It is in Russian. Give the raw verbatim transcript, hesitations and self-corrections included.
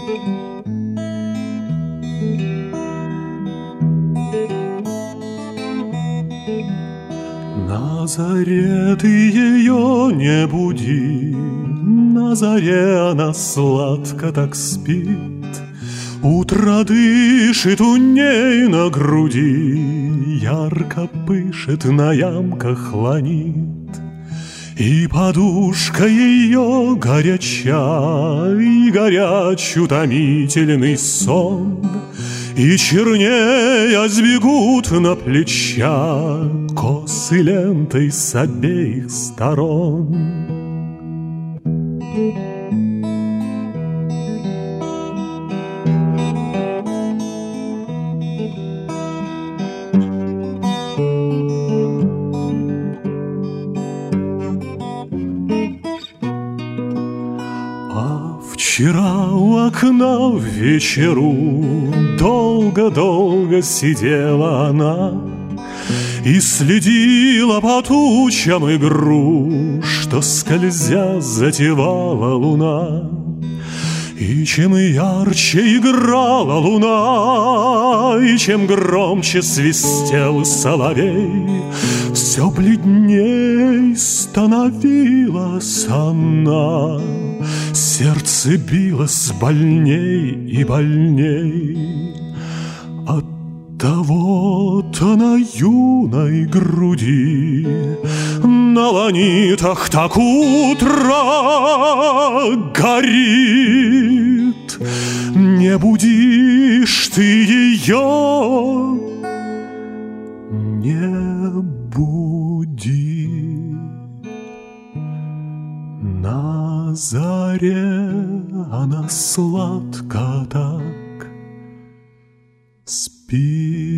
На заре ты ее не буди, на заре она сладко так спит. Утро дышит у ней на груди, ярко пышет, на ямках ланит. И подушка ее горяча, и горяч утомительный сон, и чернея сбегут на плеча косы лентой с обеих сторон. Вчера у окна в вечеру долго-долго сидела она и следила по тучам игру, что скользя затевала луна. И чем ярче играла луна, и чем громче свистел соловей, все бледней становилась она. Сердце билось больней и больней. Оттого-то на юной груди на ланитах так утро горит. Не будишь ты ее, не буди. На заре она сладко так спит.